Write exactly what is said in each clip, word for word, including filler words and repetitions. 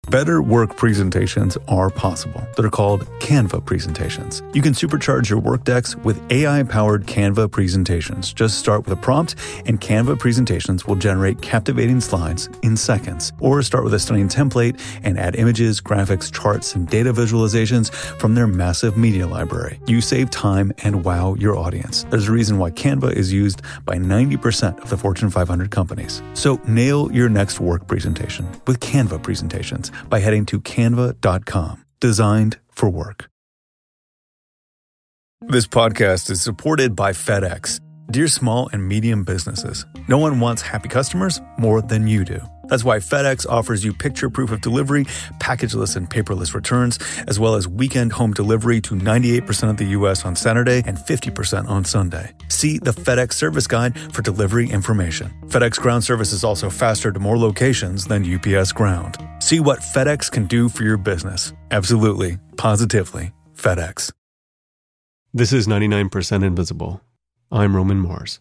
Better work presentations are possible. They're called Canva presentations. You can supercharge your work decks with A I-powered Canva presentations. Just start with a prompt, and Canva presentations will generate captivating slides in seconds. Or start with a stunning template and add images, graphics, charts, and data visualizations from their massive media library. You save time and wow your audience. There's a reason why Canva is used by ninety percent of the Fortune five hundred companies. So nail your next work presentation with Canva presentations by heading to canva dot com. Designed for work. This podcast is supported by FedEx. Dear small and medium businesses, no one wants happy customers more than you do. That's why FedEx offers you picture proof of delivery, packageless and paperless returns, as well as weekend home delivery to ninety-eight percent of the U S on Saturday and fifty percent on Sunday. See the FedEx service guide for delivery information. FedEx Ground service is also faster to more locations than U P S Ground. See what FedEx can do for your business. Absolutely, positively, FedEx. This is ninety-nine percent Invisible. I'm Roman Mars.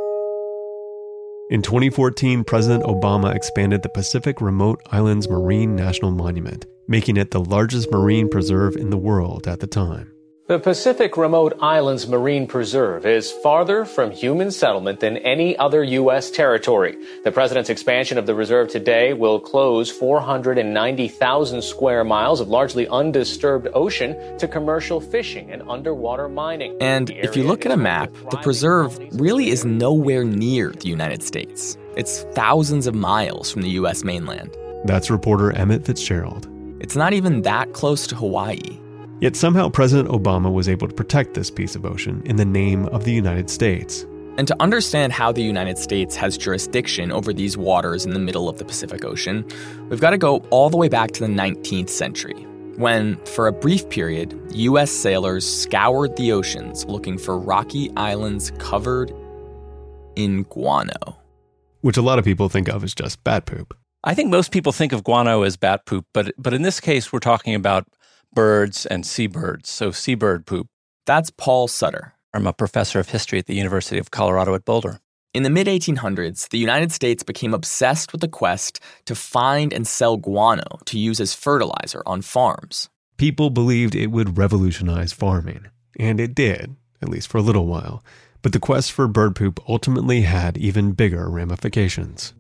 In twenty fourteen, President Obama expanded the Pacific Remote Islands Marine National Monument, making it the largest marine preserve in the world at the time. The Pacific Remote Islands Marine Preserve is farther from human settlement than any other U S territory. The president's expansion of the reserve today will close four hundred ninety thousand square miles of largely undisturbed ocean to commercial fishing and underwater mining. And if you look at a map, the preserve really is nowhere near the United States. It's thousands of miles from the U S mainland. That's reporter Emmett Fitzgerald. It's not even that close to Hawaii. Yet somehow President Obama was able to protect this piece of ocean in the name of the United States. And to understand how the United States has jurisdiction over these waters in the middle of the Pacific Ocean, we've got to go all the way back to the nineteenth century, when, for a brief period, U S sailors scoured the oceans looking for rocky islands covered in guano. Which a lot of people think of as just bat poop. I think most people think of guano as bat poop, but but in this case, we're talking about birds and seabirds, so seabird poop. That's Paul Sutter. I'm a professor of history at the University of Colorado at Boulder. In the mid eighteen hundreds, the United States became obsessed with the quest to find and sell guano to use as fertilizer on farms. People believed it would revolutionize farming, and it did, at least for a little while. But the quest for bird poop ultimately had even bigger ramifications.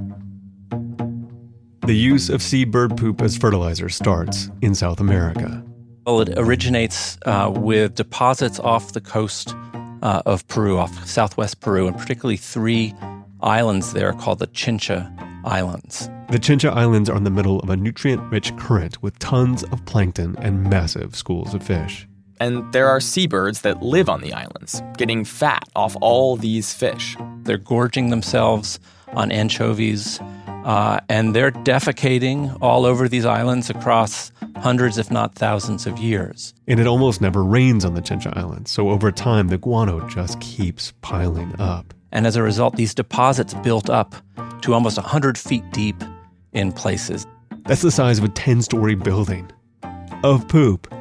The use of seabird poop as fertilizer starts in South America. Well, it originates uh, with deposits off the coast uh, of Peru, off southwest Peru, and particularly three islands there called the Chincha Islands. The Chincha Islands are in the middle of a nutrient-rich current with tons of plankton and massive schools of fish. And there are seabirds that live on the islands, getting fat off all these fish. They're gorging themselves on anchovies, Uh, and they're defecating all over these islands across hundreds, if not thousands of years. And it almost never rains on the Chincha Islands, so over time, the guano just keeps piling up. And as a result, these deposits built up to almost one hundred feet deep in places. That's the size of a ten-story building of poop.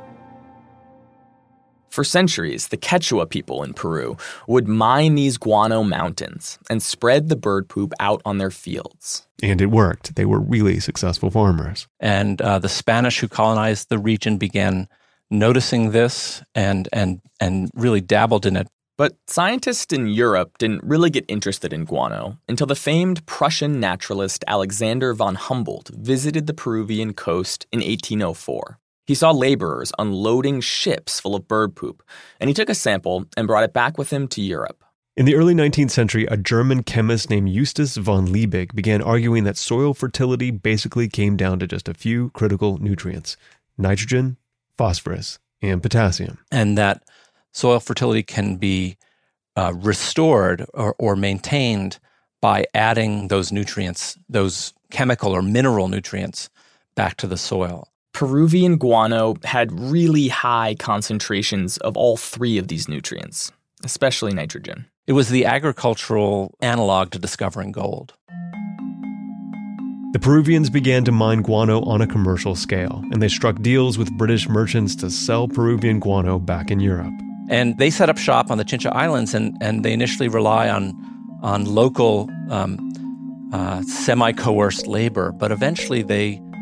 For centuries, the Quechua people in Peru would mine these guano mountains and spread the bird poop out on their fields. And it worked. They were really successful farmers. And uh, the Spanish who colonized the region began noticing this and, and, and really dabbled in it. But scientists in Europe didn't really get interested in guano until the famed Prussian naturalist Alexander von Humboldt visited the Peruvian coast in eighteen oh four. He saw laborers unloading ships full of bird poop, and he took a sample and brought it back with him to Europe. In the early nineteenth century, a German chemist named Justus von Liebig began arguing that soil fertility basically came down to just a few critical nutrients: nitrogen, phosphorus, and potassium. And that soil fertility can be uh, restored or, or maintained by adding those nutrients, those chemical or mineral nutrients, back to the soil. Peruvian guano had really high concentrations of all three of these nutrients, especially nitrogen. It was the agricultural analog to discovering gold. The Peruvians began to mine guano on a commercial scale, and they struck deals with British merchants to sell Peruvian guano back in Europe. And they set up shop on the Chincha Islands, and, and they initially rely on, on local um, uh, semi-coerced labor, but eventually they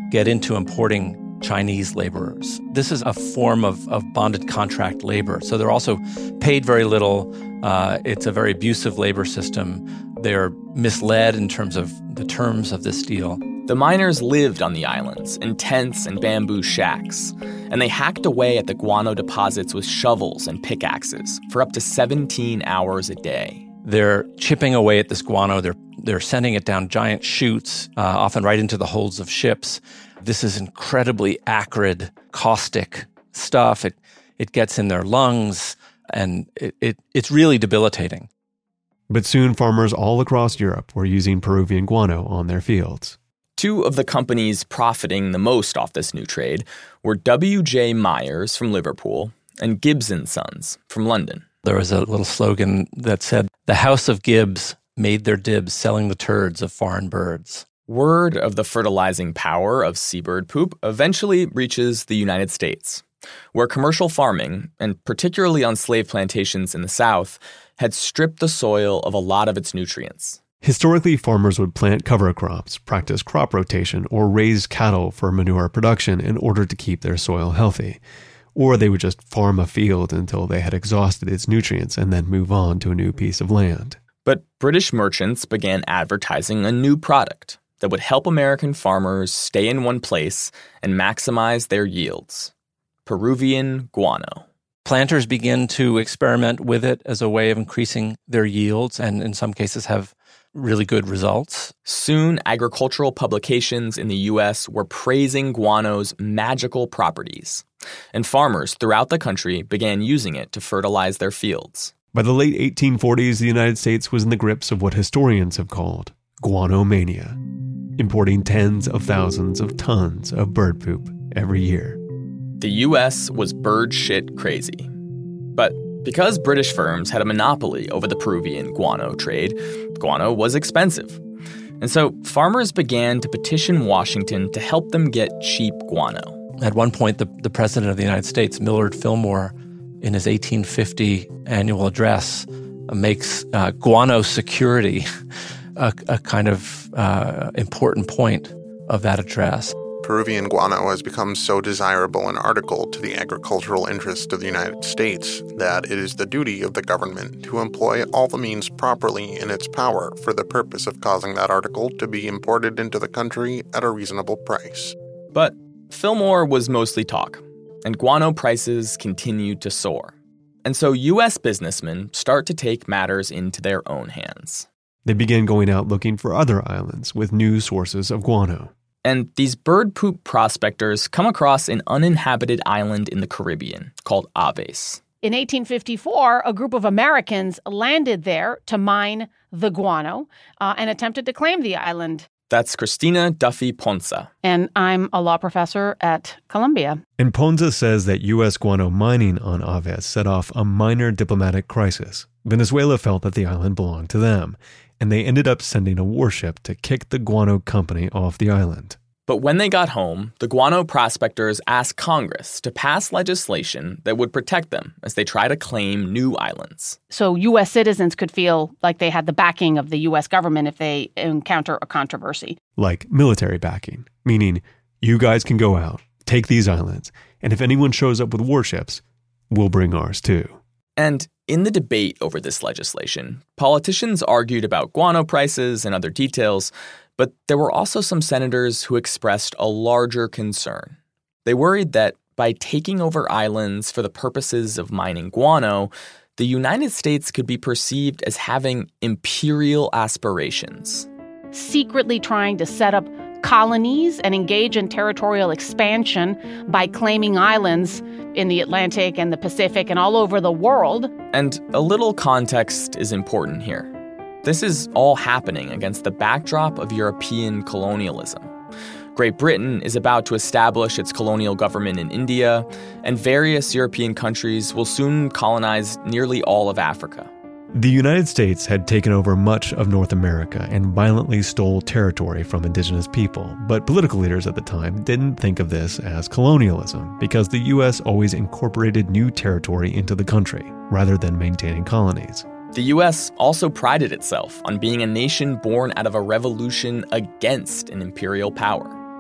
get into importing Chinese laborers. This is a form of, of bonded contract labor. So they're also paid very little. Uh, it's a very abusive labor system. They're misled in terms of the terms of this deal. The miners lived on the islands in tents and bamboo shacks, and they hacked away at the guano deposits with shovels and pickaxes for up to seventeen hours a day. They're chipping away at this guano. They're they're sending it down giant chutes, uh, often right into the holds of ships. This is incredibly acrid, caustic stuff. It it gets in their lungs, and it, it it's really debilitating. But soon farmers all across Europe were using Peruvian guano on their fields. Two of the companies profiting the most off this new trade were W J Myers from Liverpool and Gibbs and Sons from London. There was a little slogan that said, "The House of Gibbs made their dibs selling the turds of foreign birds." Word of the fertilizing power of seabird poop eventually reaches the United States, where commercial farming, and particularly on slave plantations in the South, had stripped the soil of a lot of its nutrients. Historically, farmers would plant cover crops, practice crop rotation, or raise cattle for manure production in order to keep their soil healthy. Or they would just farm a field until they had exhausted its nutrients and then move on to a new piece of land. But British merchants began advertising a new product that would help American farmers stay in one place and maximize their yields: Peruvian guano. Planters begin to experiment with it as a way of increasing their yields and in some cases have really good results. Soon, agricultural publications in the U S were praising guano's magical properties, and farmers throughout the country began using it to fertilize their fields. By the late eighteen forties, the United States was in the grips of what historians have called guano mania, importing tens of thousands of tons of bird poop every year. The U S was bird shit crazy. But because British firms had a monopoly over the Peruvian guano trade, guano was expensive. And so farmers began to petition Washington to help them get cheap guano. At one point, the, the President of the United States, Millard Fillmore, in his eighteen fifty annual address, uh, makes uh, guano security a, a kind of uh, important point of that address. Peruvian guano has become so desirable an article to the agricultural interest of the United States that it is the duty of the government to employ all the means properly in its power for the purpose of causing that article to be imported into the country at a reasonable price. But Fillmore was mostly talk, and guano prices continued to soar. And so U S businessmen start to take matters into their own hands. They began going out looking for other islands with new sources of guano. And these bird poop prospectors come across an uninhabited island in the Caribbean called Aves. In eighteen fifty-four, a group of Americans landed there to mine the guano uh, and attempted to claim the island. That's Christina Duffy Ponsa. And I'm a law professor at Columbia. And Ponsa says that U S guano mining on Aves set off a minor diplomatic crisis. Venezuela felt that the island belonged to them, and they ended up sending a warship to kick the guano company off the island. But when they got home, the guano prospectors asked Congress to pass legislation that would protect them as they try to claim new islands. So U S citizens could feel like they had the backing of the U S government if they encounter a controversy. Like military backing, meaning you guys can go out, take these islands, and if anyone shows up with warships, we'll bring ours too. And in the debate over this legislation, politicians argued about guano prices and other details, but there were also some senators who expressed a larger concern. They worried that by taking over islands for the purposes of mining guano, the United States could be perceived as having imperial aspirations. Secretly trying to set up colonies and engage in territorial expansion by claiming islands in the Atlantic and the Pacific and all over the world. And a little context is important here. This is all happening against the backdrop of European colonialism. Great Britain is about to establish its colonial government in India, and various European countries will soon colonize nearly all of Africa. The United States had taken over much of North America and violently stole territory from indigenous people, but political leaders at the time didn't think of this as colonialism because the U S always incorporated new territory into the country rather than maintaining colonies. The U S also prided itself on being a nation born out of a revolution against an imperial power.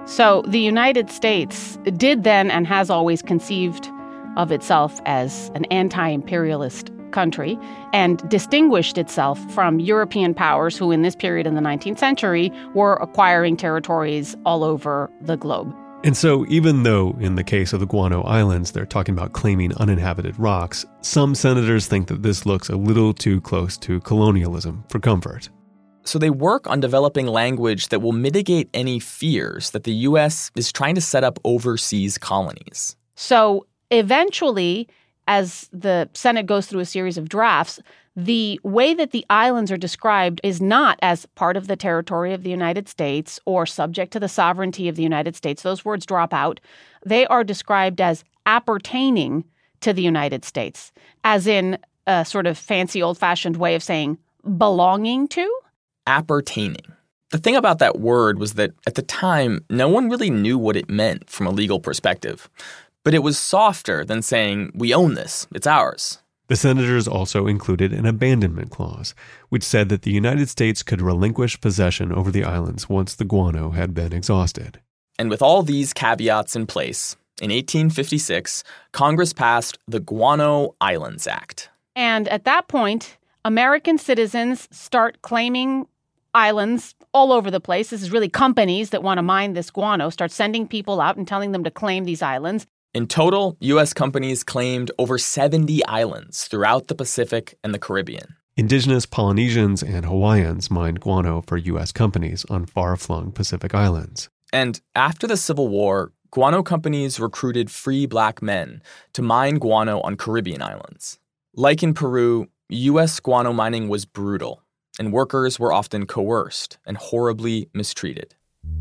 So the United States did then and has always conceived of itself as an anti-imperialist country and distinguished itself from European powers who in this period in the nineteenth century were acquiring territories all over the globe. And so even though in the case of the Guano Islands, they're talking about claiming uninhabited rocks, some senators think that this looks a little too close to colonialism for comfort. So they work on developing language that will mitigate any fears that the U S is trying to set up overseas colonies. So eventually, as the Senate goes through a series of drafts, the way that the islands are described is not as part of the territory of the United States or subject to the sovereignty of the United States. Those words drop out. They are described as appertaining to the United States, as in a sort of fancy old-fashioned way of saying belonging to. Appertaining. The thing about that word was that at the time, no one really knew what it meant from a legal perspective. But it was softer than saying, we own this, it's ours. The senators also included an abandonment clause, which said that the United States could relinquish possession over the islands once the guano had been exhausted. And with all these caveats in place, in eighteen fifty-six, Congress passed the Guano Islands Act. And at that point, American citizens start claiming islands all over the place. This is really companies that want to mine this guano, start sending people out and telling them to claim these islands. In total, U S companies claimed over seventy islands throughout the Pacific and the Caribbean. Indigenous Polynesians and Hawaiians mined guano for U S companies on far-flung Pacific islands. And after the Civil War, guano companies recruited free black men to mine guano on Caribbean islands. Like in Peru, U S guano mining was brutal, and workers were often coerced and horribly mistreated.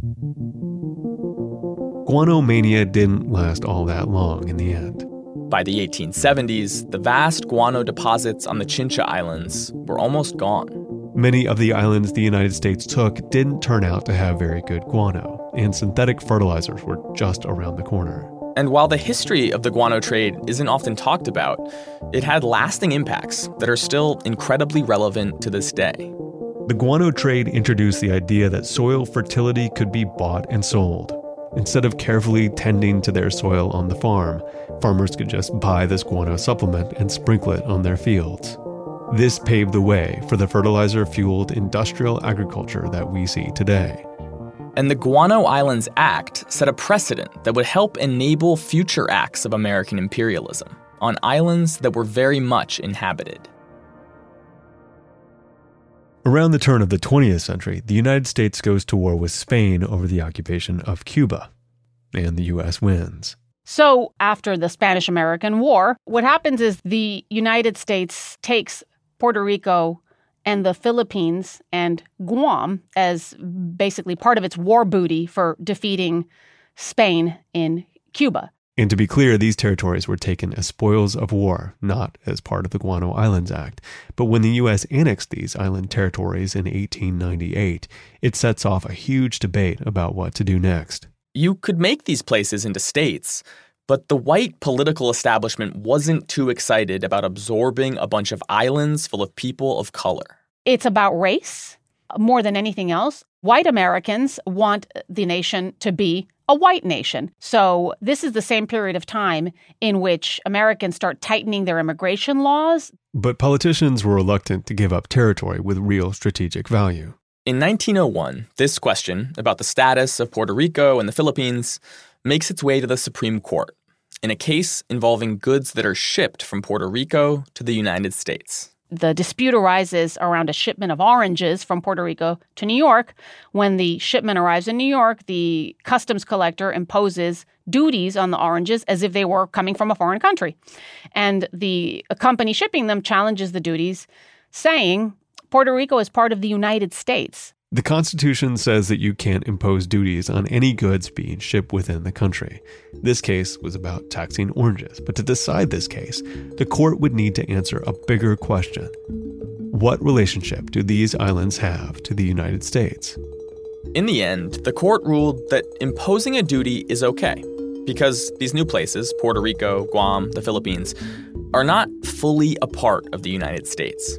Guano mania didn't last all that long in the end. By the eighteen seventies, the vast guano deposits on the Chincha Islands were almost gone. Many of the islands the United States took didn't turn out to have very good guano, and synthetic fertilizers were just around the corner. And while the history of the guano trade isn't often talked about, it had lasting impacts that are still incredibly relevant to this day. The guano trade introduced the idea that soil fertility could be bought and sold. Instead of carefully tending to their soil on the farm, farmers could just buy this guano supplement and sprinkle it on their fields. This paved the way for the fertilizer-fueled industrial agriculture that we see today. And the Guano Islands Act set a precedent that would help enable future acts of American imperialism on islands that were very much inhabited. Around the turn of the twentieth century, the United States goes to war with Spain over the occupation of Cuba, and the U S wins. So after the Spanish-American War, what happens is the United States takes Puerto Rico and the Philippines and Guam as basically part of its war booty for defeating Spain in Cuba. And to be clear, these territories were taken as spoils of war, not as part of the Guano Islands Act. But when the U S annexed these island territories in eighteen ninety-eight, it sets off a huge debate about what to do next. You could make these places into states, but the white political establishment wasn't too excited about absorbing a bunch of islands full of people of color. It's about race more than anything else. White Americans want the nation to be a white nation. So this is the same period of time in which Americans start tightening their immigration laws. But politicians were reluctant to give up territory with real strategic value. In nineteen oh one, this question about the status of Puerto Rico and the Philippines makes its way to the Supreme Court in a case involving goods that are shipped from Puerto Rico to the United States. The dispute arises around a shipment of oranges from Puerto Rico to New York. When the shipment arrives in New York, the customs collector imposes duties on the oranges as if they were coming from a foreign country. And the company shipping them challenges the duties, saying Puerto Rico is part of the United States. The Constitution says that you can't impose duties on any goods being shipped within the country. This case was about taxing oranges, but to decide this case, the court would need to answer a bigger question. What relationship do these islands have to the United States? In the end, the court ruled that imposing a duty is okay, because these new places, Puerto Rico, Guam, the Philippines, are not fully a part of the United States.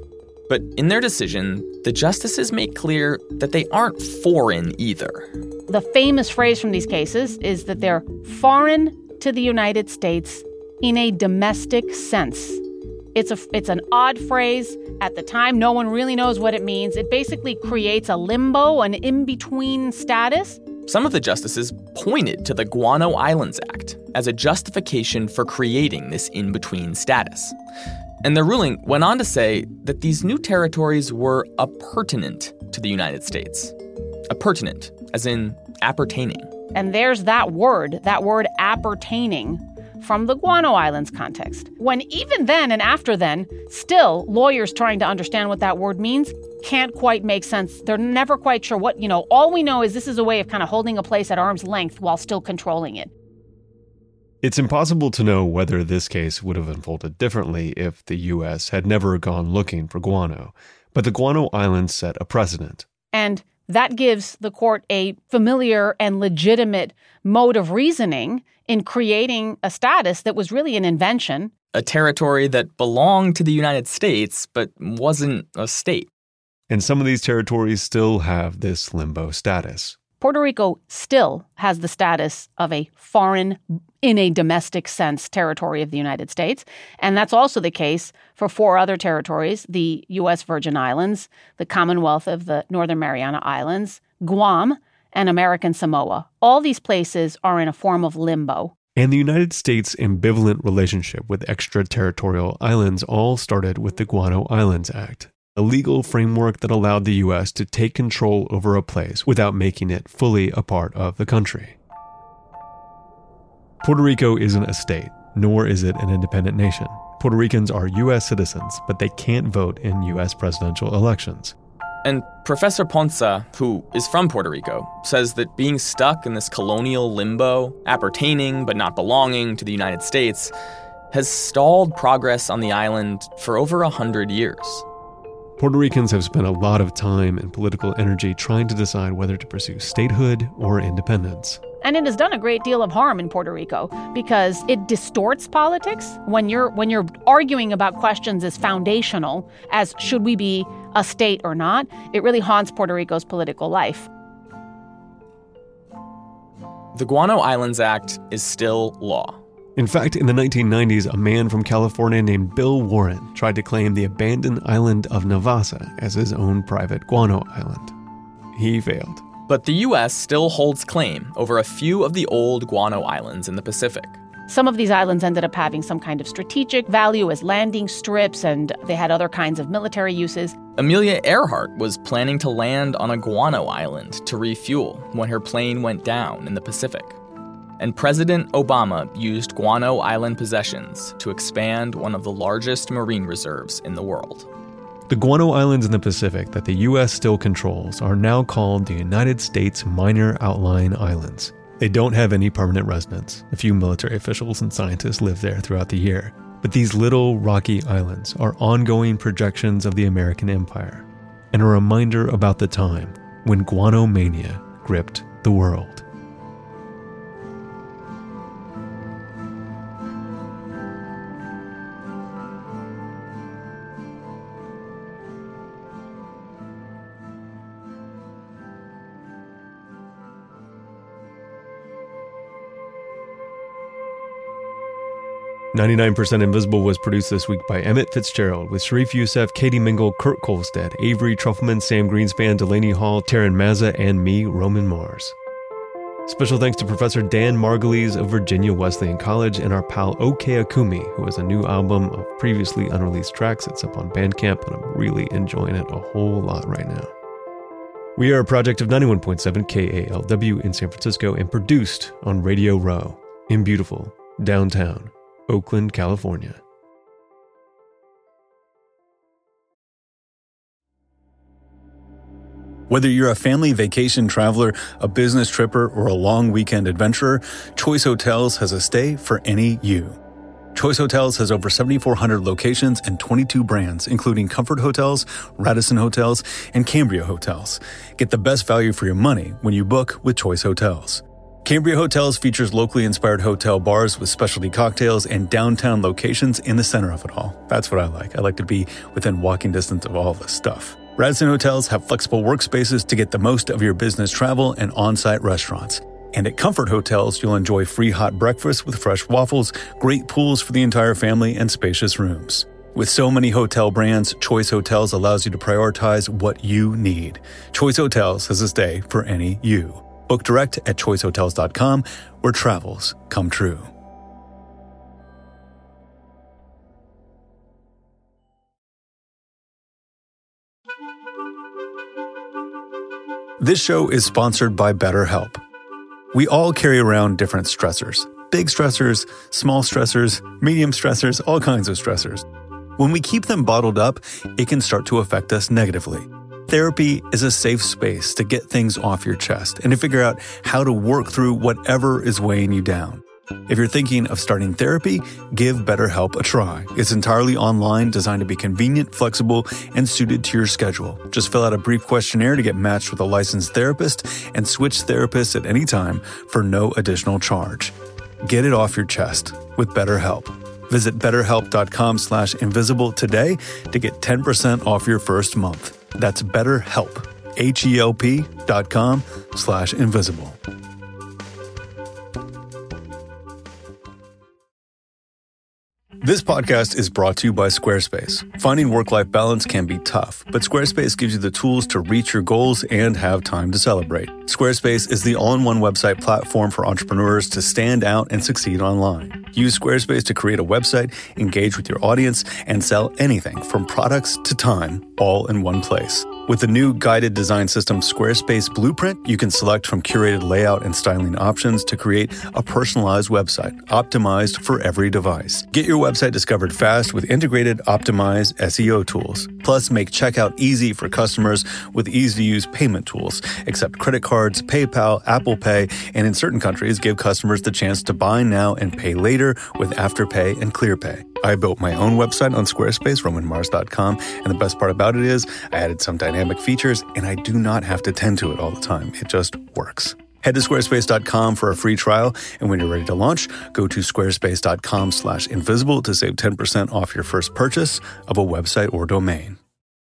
But in their decision, the justices make clear that they aren't foreign either. The famous phrase from these cases is that they're foreign to the United States in a domestic sense. It's a it's an odd phrase. At the time, no one really knows what it means. It basically creates a limbo, an in-between status. Some of the justices pointed to the Guano Islands Act as a justification for creating this in-between status. And their ruling went on to say that these new territories were appurtenant to the United States. Appurtenant, as in appertaining. And there's that word, that word appertaining, from the Guano Islands context. When even then and after then, still lawyers trying to understand what that word means can't quite make sense. They're never quite sure what, you know, all we know is this is a way of kind of holding a place at arm's length while still controlling it. It's impossible to know whether this case would have unfolded differently if the U S had never gone looking for guano. But the Guano Islands set a precedent. And that gives the court a familiar and legitimate mode of reasoning in creating a status that was really an invention. A territory that belonged to the United States, but wasn't a state. And some of these territories still have this limbo status. Puerto Rico still has the status of a foreign, in a domestic sense, territory of the United States. And that's also the case for four other territories, the U S Virgin Islands, the Commonwealth of the Northern Mariana Islands, Guam, and American Samoa. All these places are in a form of limbo. And the United States' ambivalent relationship with extraterritorial islands all started with the Guano Islands Act, a legal framework that allowed the U S to take control over a place without making it fully a part of the country. Puerto Rico isn't a state, nor is it an independent nation. Puerto Ricans are U S citizens, but they can't vote in U S presidential elections. And Professor Ponsa, who is from Puerto Rico, says that being stuck in this colonial limbo, appertaining but not belonging to the United States, has stalled progress on the island for over a hundred years. Puerto Ricans have spent a lot of time and political energy trying to decide whether to pursue statehood or independence. And it has done a great deal of harm in Puerto Rico because it distorts politics. When you're when you're arguing about questions as foundational as should we be a state or not, it really haunts Puerto Rico's political life. The Guano Islands Act is still law. In fact, in the nineteen nineties, a man from California named Bill Warren tried to claim the abandoned island of Navassa as his own private guano island. He failed. But the U S still holds claim over a few of the old guano islands in the Pacific. Some of these islands ended up having some kind of strategic value as landing strips, and they had other kinds of military uses. Amelia Earhart was planning to land on a guano island to refuel when her plane went down in the Pacific. And President Obama used Guano Island possessions to expand one of the largest marine reserves in the world. The Guano Islands in the Pacific that the U S still controls are now called the United States Minor Outlying Islands. They don't have any permanent residents. A few military officials and scientists live there throughout the year. But these little rocky islands are ongoing projections of the American empire and a reminder about the time when guano mania gripped the world. ninety-nine percent Invisible was produced this week by Emmett Fitzgerald with Sharif Youssef, Katie Mingle, Kurt Kolstad, Avery Trufelman, Sam Greenspan, Delaney Hall, Taryn Mazza, and me, Roman Mars. Special thanks to Professor Dan Margulies of Virginia Wesleyan College and our pal OK Akumi, who has a new album of previously unreleased tracks. It's up on Bandcamp, and I'm really enjoying it a whole lot right now. We are a project of ninety-one point seven K A L W in San Francisco and produced on Radio Row in beautiful downtown Oakland, California. Whether you're a family vacation traveler, a business tripper, or a long weekend adventurer, Choice Hotels has a stay for any you. Choice Hotels has over seventy-four hundred locations and twenty-two brands, including Comfort Hotels, Radisson Hotels, and Cambria Hotels. Get the best value for your money when you book with Choice Hotels. Cambria Hotels features locally inspired hotel bars with specialty cocktails and downtown locations in the center of it all. That's what I like. I like to be within walking distance of all this stuff. Radisson Hotels have flexible workspaces to get the most of your business travel and on-site restaurants. And at Comfort Hotels, you'll enjoy free hot breakfast with fresh waffles, great pools for the entire family, and spacious rooms. With so many hotel brands, Choice Hotels allows you to prioritize what you need. Choice Hotels has a stay for any you. Book direct at choice hotels dot com, where travels come true. This show is sponsored by BetterHelp. We all carry around different stressors. Big stressors, small stressors, medium stressors, all kinds of stressors. When we keep them bottled up, it can start to affect us negatively. Therapy is a safe space to get things off your chest and to figure out how to work through whatever is weighing you down. If you're thinking of starting therapy, give BetterHelp a try. It's entirely online, designed to be convenient, flexible, and suited to your schedule. Just fill out a brief questionnaire to get matched with a licensed therapist and switch therapists at any time for no additional charge. Get it off your chest with BetterHelp. Visit betterhelp.com slash invisible today to get ten percent off your first month. That's BetterHelp, H-E-L-P dot com slash invisible. This podcast is brought to you by Squarespace. Finding work-life balance can be tough, but Squarespace gives you the tools to reach your goals and have time to celebrate. Squarespace is the all-in-one website platform for entrepreneurs to stand out and succeed online. Use Squarespace to create a website, engage with your audience, and sell anything from products to time, all in one place. With the new guided design system Squarespace Blueprint, you can select from curated layout and styling options to create a personalized website, optimized for every device. Get your website discovered fast with integrated, optimized S E O tools. Plus, make checkout easy for customers with easy-to-use payment tools. Accept credit cards, PayPal, Apple Pay, and in certain countries, give customers the chance to buy now and pay later with Afterpay and ClearPay. I built my own website on Squarespace, roman mars dot com, and the best part about it is I added some dynamic features, and I do not have to tend to it all the time. It just works. Head to squarespace dot com for a free trial, and when you're ready to launch, go to squarespace dot com slash invisible to save ten percent off your first purchase of a website or domain.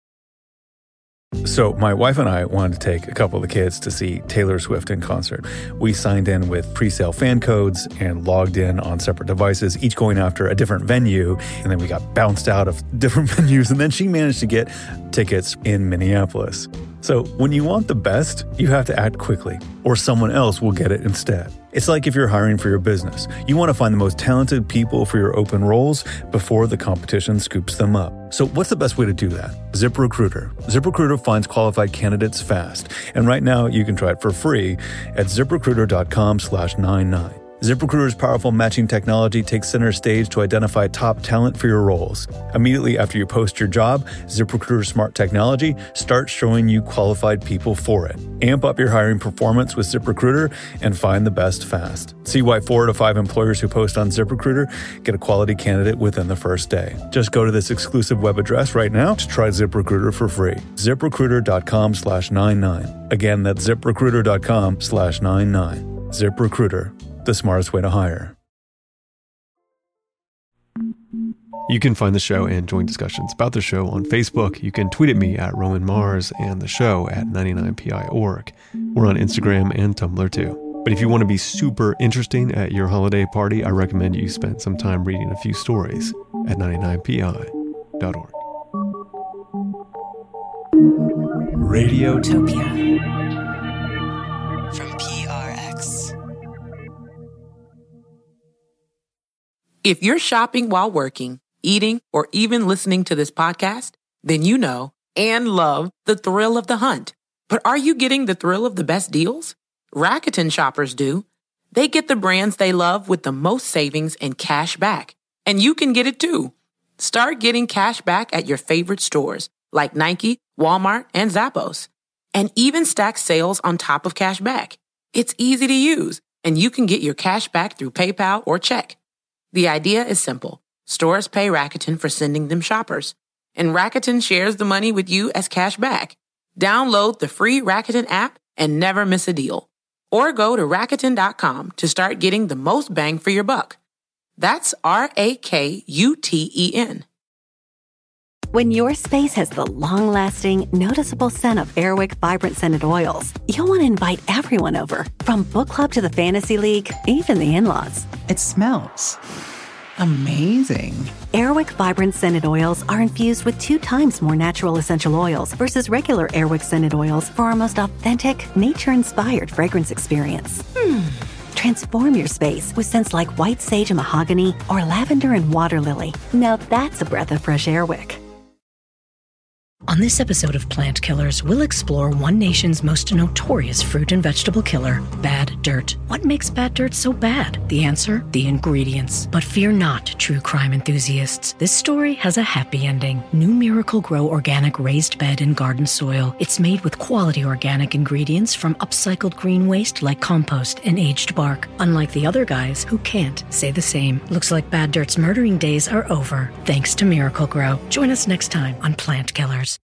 So my wife and I wanted to take a couple of the kids to see Taylor Swift in concert. We signed in with pre-sale fan codes and logged in on separate devices, each going after a different venue. And then we got bounced out of different venues. And then she managed to get tickets in Minneapolis. So when you want the best, you have to act quickly, or someone else will get it instead. It's like if you're hiring for your business. You want to find the most talented people for your open roles before the competition scoops them up. So what's the best way to do that? ZipRecruiter. ZipRecruiter finds qualified candidates fast. And right now you can try it for free at ziprecruiter dot com slash ninety-nine. ZipRecruiter's powerful matching technology takes center stage to identify top talent for your roles. Immediately after you post your job, ZipRecruiter's smart technology starts showing you qualified people for it. Amp up your hiring performance with ZipRecruiter and find the best fast. See why four to five employers who post on ZipRecruiter get a quality candidate within the first day. Just go to this exclusive web address right now to try ZipRecruiter for free. ZipRecruiter dot com slash ninety-nine. Again, that's ZipRecruiter dot com slash ninety-nine. ZipRecruiter. The smartest way to hire. You can find the show and join discussions about the show on Facebook. You can tweet at me at Roman Mars and the show at ninety-nine P I org. We're on Instagram and Tumblr too. But if you want to be super interesting at your holiday party, I recommend you spend some time reading a few stories at ninety-nine P I dot org. Radiotopia from P R X. If you're shopping while working, eating, or even listening to this podcast, then you know and love the thrill of the hunt. But are you getting the thrill of the best deals? Rakuten shoppers do. They get the brands they love with the most savings and cash back. And you can get it too. Start getting cash back at your favorite stores like Nike, Walmart, and Zappos. And even stack sales on top of cash back. It's easy to use, and you can get your cash back through PayPal or check. The idea is simple. Stores pay Rakuten for sending them shoppers, and Rakuten shares the money with you as cash back. Download the free Rakuten app and never miss a deal. or go to Rakuten dot com to start getting the most bang for your buck. That's R A K U T E N. When your space has the long-lasting, noticeable scent of Airwick Vibrant Scented Oils, you'll want to invite everyone over, from book club to the fantasy league, even the in-laws. It smells amazing. Airwick Vibrant Scented Oils are infused with two times more natural essential oils versus regular Airwick Scented Oils for our most authentic, nature-inspired fragrance experience. Hmm. Transform your space with scents like white sage and mahogany or lavender and water lily. Now that's a breath of fresh Airwick. On this episode of Plant Killers, we'll explore one nation's most notorious fruit and vegetable killer, bad dirt. What makes bad dirt so bad? The answer? The ingredients. But fear not, true crime enthusiasts. This story has a happy ending. New Miracle-Gro organic raised bed and garden soil. It's made with quality organic ingredients from upcycled green waste like compost and aged bark. Unlike the other guys who can't say the same. Looks like bad dirt's murdering days are over, thanks to Miracle-Gro. Join us next time on Plant Killers.